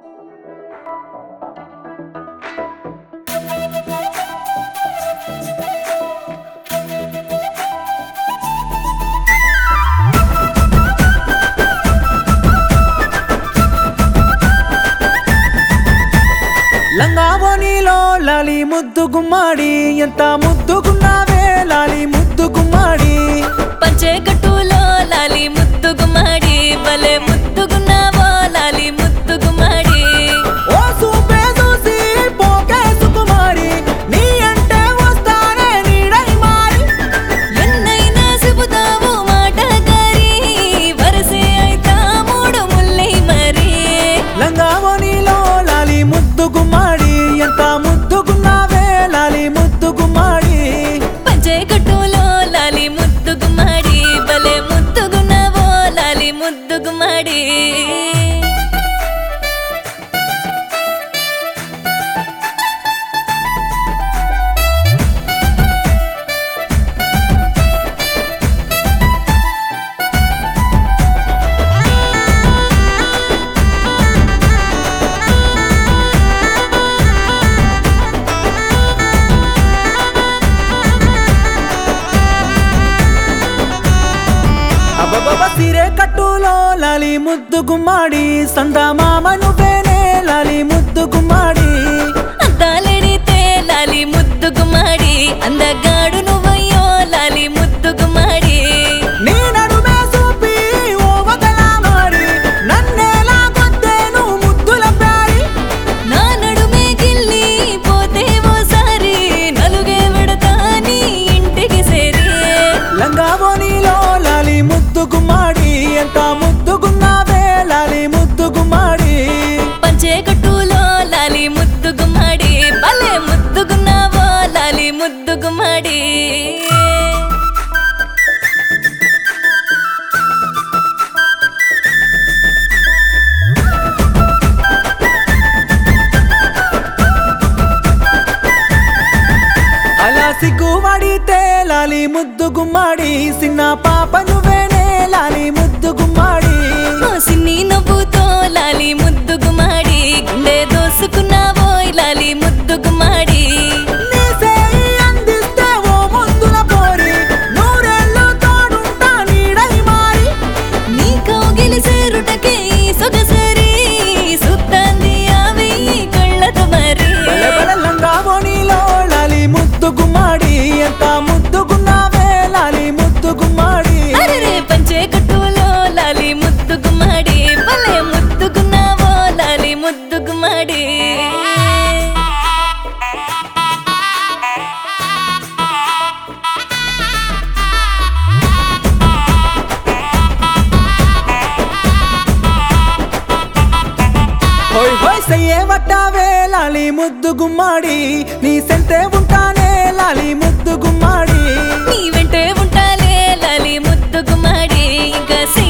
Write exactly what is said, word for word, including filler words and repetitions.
లంగావోనిలో లాలి ముద్దు గుమ్మాడి ఎంత ముద్దుగున్నావే లాలి ముద్దు గుమ్మాడి పంచే కట్టులో లాలి ముద్దు గుమ్మాడి భలే ముద్దుగున్నావో లాలి ముద్దు గుమ్మాడి ఓ సూపే చూసి పోకే సుకుమారి నీ అంటే వస్తానే నీడై మారి ఎన్నైనా చెబుతావు మాట గారి వరసే అయితా మూడు ముల్లై మరి లంగావోనిలో లాలి ముద్దు గుమ్మాడి ఎంత ముద్దుగున్నావే లాలి ముద్దు గుమ్మాడి పంచే కట్టులో లాలి ముద్దు గుమ్మాడి భలే ముద్దుగున్నావో లాలి ముద్దు గుమ్మాడి అబ్బబ్బబ్బ సిరే కట్టులో లాలి ముద్దు గుమ్మాడి సందమామ నువ్వేనే లాలి ముద్దు గుమ్మాడి అద్దాలెడితే లాలి ముద్దు గుమ్మాడి అందగాడు నువ్వయ్యో లాలి ముద్దు గుమ్మాడి నీ నడుమే చూపి ఓ వదలా మారి నన్నేలా గొద్దేను ముద్దుల ప్యారి నా నడుమే గిల్లి పోతే ఓసారి నలుగే విడతా నీ ఇంటికి సేరి లంగావోనిలో లాలి ముద్దు గుమ్మాడి ఎంత ముద్దుగున్నావే లాలి ముద్దు గుమ్మాడి పంచే కట్టులో లాలి ముద్దు గుమ్మాడి భలే ముద్దుగున్నావో లాలి ముద్దు గుమ్మాడి అలా సిగ్గుపడితే లాలి ముద్దు గుమ్మాడి చిన్న పాప నువ్వేనే లాలి ముద్దు గుమ్మాడి ఓ సిన్ని నవ్వుతో లాలి ముద్దు గుమ్మాడి గుండె దోసుకున్నావో లాలి ముద్దు గుమ్మాడి నీ చేయి అందిస్తే ఓ ముద్దుల పోరి నూరేళ్ళు తోడుంటా నీడై మారి నీ కౌగిలి సేరుటకే ఈ సొగసరి సుత్తాంది అవి కళ్ళతో మరి బలె బలె లంగావోనిలో లాలి ముద్దు గుమ్మాడి ఎంత ముద్దుగున్నావే లాలి ముద్దు గుమ్మాడి అరెరే పంచే కట్టులో లాలి ముద్దు గుమ్మాడి భలే ముద్దుగున్నావో లాలి ముద్దు గుమ్మాడి హోయ్ హోయ్ సయ్యే వట్టావే లాలి ముద్దు గుమ్మాడి నీ సెంతే ఉంటానే లాలి ముద్దు గుమ్మాడి నీ వెంటే ఉంటాలే లాలి ముద్దు గుమ్మాడి ఇంకా